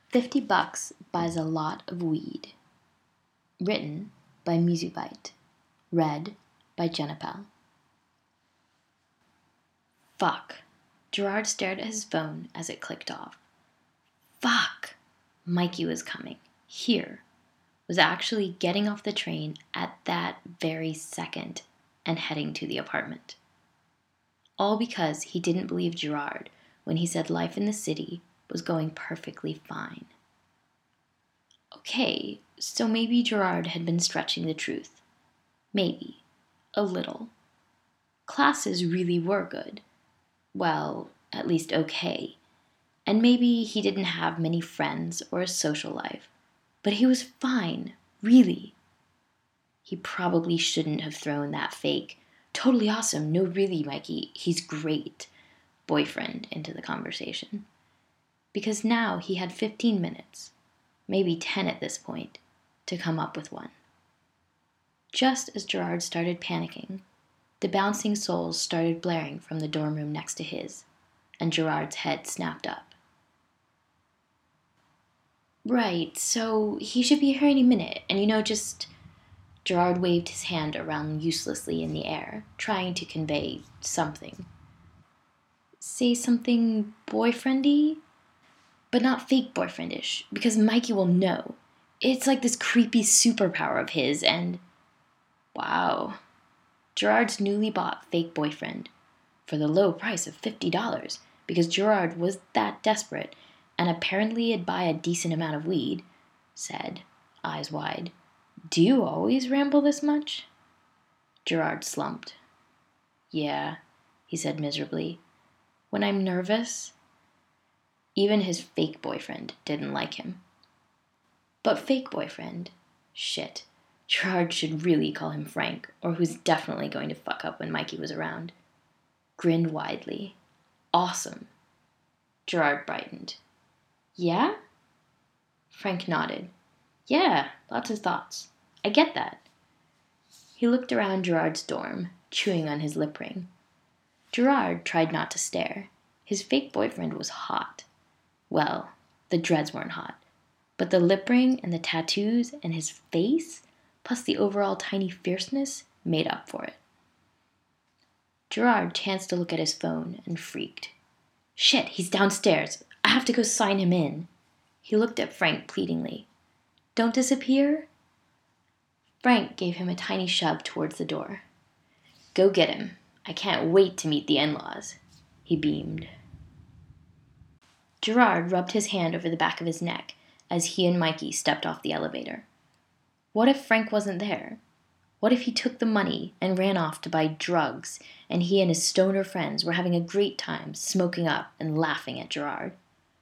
$50 buys a lot of weed. Written by Musicbyte. Read by Jenna Pell. Fuck. Gerard stared at his phone as it clicked off. Fuck. Mikey was coming. Here. Was actually getting off the train at that very second and heading to the apartment. All because he didn't believe Gerard when he said life in the city was going perfectly fine. Okay, so maybe Gerard had been stretching the truth. Maybe. A little. Classes really were good. Well, at least okay. And maybe he didn't have many friends or a social life. But he was fine, really. He probably shouldn't have thrown that fake, totally awesome, no really, Mikey, he's great, boyfriend into the conversation. Because now he had 15 minutes, maybe 10 at this point, to come up with one. Just as Gerard started panicking, the Bouncing Souls started blaring from the dorm room next to his, and Gerard's head snapped up. Right, so he should be here any minute, and just... Gerard waved his hand around uselessly in the air, trying to convey something. Say something boyfriendy? But not fake boyfriendish, because Mikey will know. It's like this creepy superpower of his, and... Wow. Gerard's newly bought fake boyfriend, for the low price of $50, because Gerard was that desperate, and apparently it'd buy a decent amount of weed, said, eyes wide, "Do you always ramble this much?" Gerard slumped. "Yeah," he said miserably. "When I'm nervous." Even his fake boyfriend didn't like him. But fake boyfriend? Shit. Gerard should really call him Frank, or who's definitely going to fuck up when Mikey was around. Grinned widely. Awesome. Gerard brightened. Yeah? Frank nodded. Yeah, lots of thoughts. I get that. He looked around Gerard's dorm, chewing on his lip ring. Gerard tried not to stare. His fake boyfriend was hot. Well, the dreads weren't hot, but the lip ring and the tattoos and his face, plus the overall tiny fierceness, made up for it. Gerard chanced to look at his phone and freaked. Shit, he's downstairs. I have to go sign him in. He looked at Frank pleadingly. Don't disappear? Frank gave him a tiny shove towards the door. Go get him. I can't wait to meet the in-laws. He beamed. Gerard rubbed his hand over the back of his neck as he and Mikey stepped off the elevator. What if Frank wasn't there? What if he took the money and ran off to buy drugs, and he and his stoner friends were having a great time smoking up and laughing at Gerard?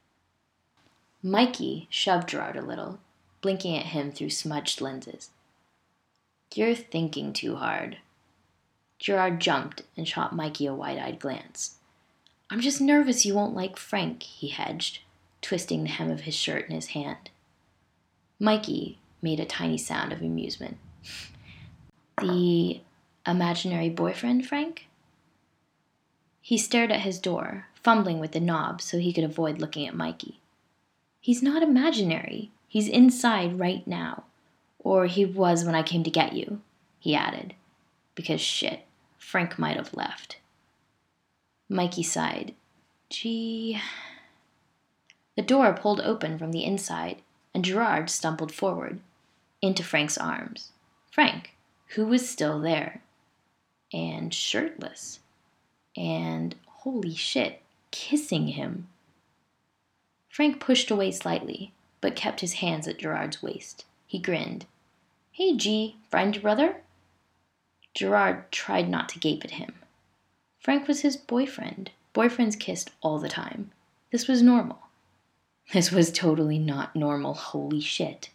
Mikey shoved Gerard a little, blinking at him through smudged lenses. You're thinking too hard. Gerard jumped and shot Mikey a wide-eyed glance. I'm just nervous you won't like Frank, he hedged, twisting the hem of his shirt in his hand. Mikey made a tiny sound of amusement. The imaginary boyfriend, Frank? He stared at his door, fumbling with the knob so he could avoid looking at Mikey. He's not imaginary. He's inside right now. Or he was when I came to get you, he added. Because shit, Frank might have left. Mikey sighed. Gee... The door pulled open from the inside, and Gerard stumbled forward, into Frank's arms. Frank, who was still there. And shirtless. And, holy shit, kissing him. Frank pushed away slightly, but kept his hands at Gerard's waist. He grinned. Hey, G, find your brother? Gerard tried not to gape at him. Frank was his boyfriend. Boyfriends kissed all the time. This was normal. This was totally not normal, holy shit.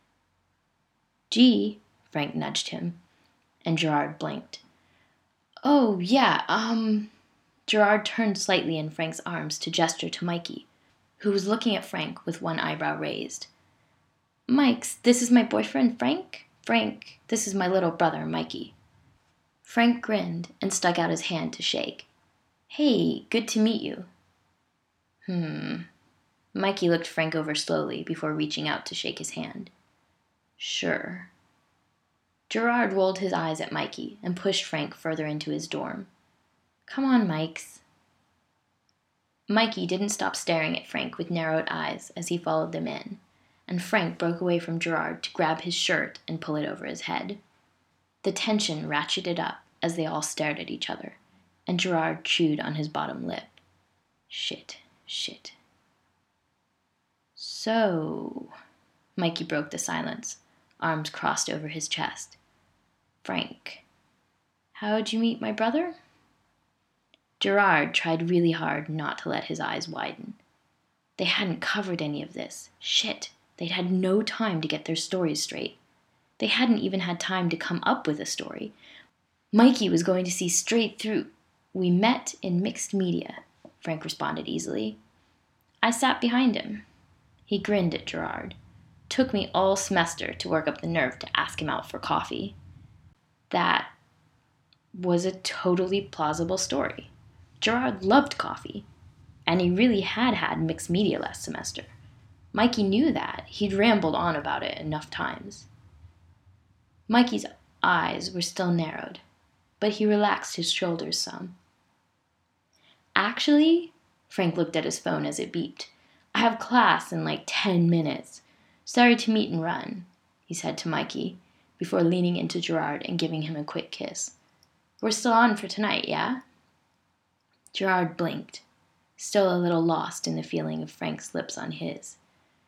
G, Frank nudged him, and Gerard blinked. Oh, yeah, Gerard turned slightly in Frank's arms to gesture to Mikey, who was looking at Frank with one eyebrow raised. Mikes, this is my boyfriend, Frank? Frank, this is my little brother, Mikey. Frank grinned and stuck out his hand to shake. Hey, good to meet you. Mikey looked Frank over slowly before reaching out to shake his hand. Sure. Gerard rolled his eyes at Mikey and pushed Frank further into his dorm. Come on, Mikes. Mikey didn't stop staring at Frank with narrowed eyes as he followed them in, and Frank broke away from Gerard to grab his shirt and pull it over his head. The tension ratcheted up as they all stared at each other, and Gerard chewed on his bottom lip. Shit. So, Mikey broke the silence, arms crossed over his chest. Frank, how'd you meet my brother? Gerard tried really hard not to let his eyes widen. They hadn't covered any of this. Shit, they'd had no time to get their stories straight. They hadn't even had time to come up with a story. Mikey was going to see straight through. We met in mixed media, Frank responded easily. I sat behind him. He grinned at Gerard. Took me all semester to work up the nerve to ask him out for coffee. That was a totally plausible story. Gerard loved coffee, and he really had mixed media last semester. Mikey knew that. He'd rambled on about it enough times. Mikey's eyes were still narrowed, but he relaxed his shoulders some. Actually, Frank looked at his phone as it beeped. I have class in like 10 minutes. Sorry to meet and run, he said to Mikey, before leaning into Gerard and giving him a quick kiss. We're still on for tonight, yeah? Gerard blinked, still a little lost in the feeling of Frank's lips on his.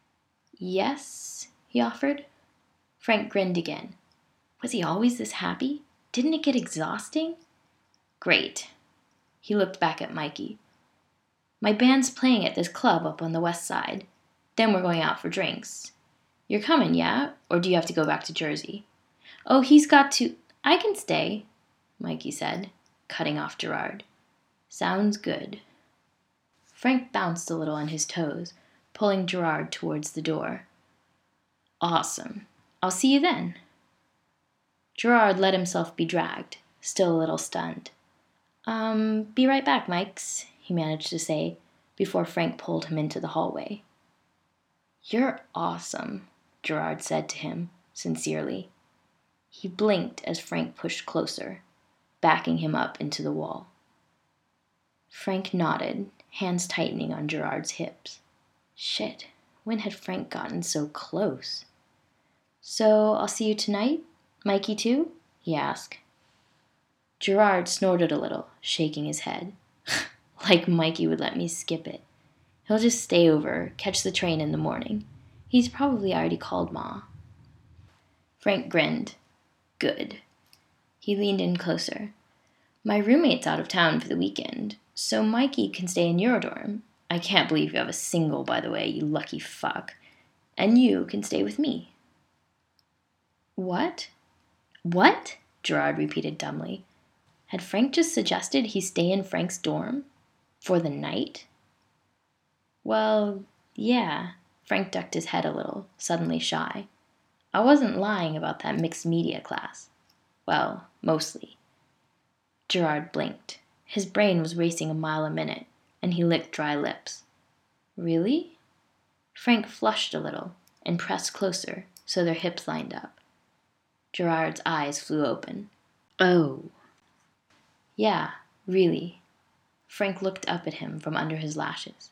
Yes, he offered. Frank grinned again. Was he always this happy? Didn't it get exhausting? Great. He looked back at Mikey. My band's playing at this club up on the west side. Then we're going out for drinks. You're coming, yeah? Or do you have to go back to Jersey? Oh, he's got to... I can stay, Mikey said, cutting off Gerard. Sounds good. Frank bounced a little on his toes, pulling Gerard towards the door. Awesome. I'll see you then. Gerard let himself be dragged, still a little stunned. Be right back, Mikes, he managed to say, before Frank pulled him into the hallway. You're awesome, Gerard said to him, sincerely. He blinked as Frank pushed closer, backing him up into the wall. Frank nodded, hands tightening on Gerard's hips. Shit, when had Frank gotten so close? So, I'll see you tonight? Mikey too? He asked. Gerard snorted a little, shaking his head. Like Mikey would let me skip it. He'll just stay over, catch the train in the morning. He's probably already called Ma. Frank grinned. Good. He leaned in closer. My roommate's out of town for the weekend, so Mikey can stay in your dorm. I can't believe you have a single, by the way, you lucky fuck. And you can stay with me. What? What? Gerard repeated dumbly. Had Frank just suggested he stay in Frank's dorm? For the night? Well, yeah. Frank ducked his head a little, suddenly shy. I wasn't lying about that mixed media class. Well, mostly. Gerard blinked. His brain was racing a mile a minute, and he licked dry lips. Really? Frank flushed a little and pressed closer so their hips lined up. Gerard's eyes flew open. Oh. Yeah, really. Frank looked up at him from under his lashes.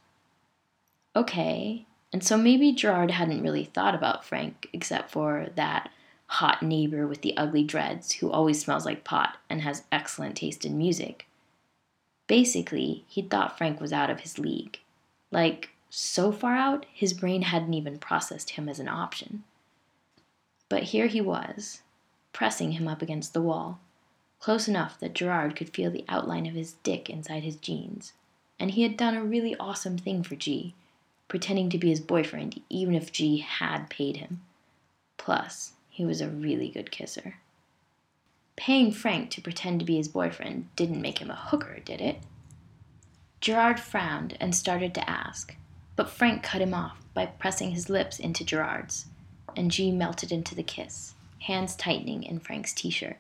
Okay, and so maybe Gerard hadn't really thought about Frank except for that hot neighbor with the ugly dreads who always smells like pot and has excellent taste in music. Basically, he'd thought Frank was out of his league. Like, so far out, his brain hadn't even processed him as an option. But here he was, pressing him up against the wall, close enough that Gerard could feel the outline of his dick inside his jeans. And he had done a really awesome thing for G, pretending to be his boyfriend even if G had paid him. Plus, he was a really good kisser. Paying Frank to pretend to be his boyfriend didn't make him a hooker, did it? Gerard frowned and started to ask, but Frank cut him off by pressing his lips into Gerard's, and G melted into the kiss, hands tightening in Frank's t-shirt.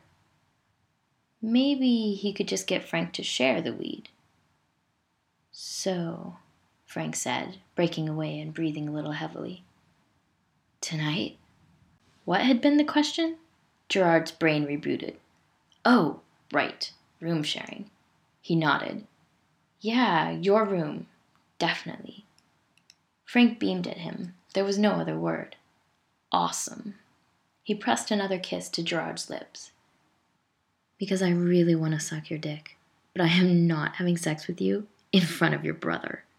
Maybe he could just get Frank to share the weed. So, Frank said, breaking away and breathing a little heavily. Tonight? What had been the question? Gerard's brain rebooted. Oh, right, room sharing. He nodded. Yeah, your room. Definitely. Frank beamed at him. There was no other word. Awesome. He pressed another kiss to Gerard's lips. Because I really want to suck your dick, but I am not having sex with you in front of your brother.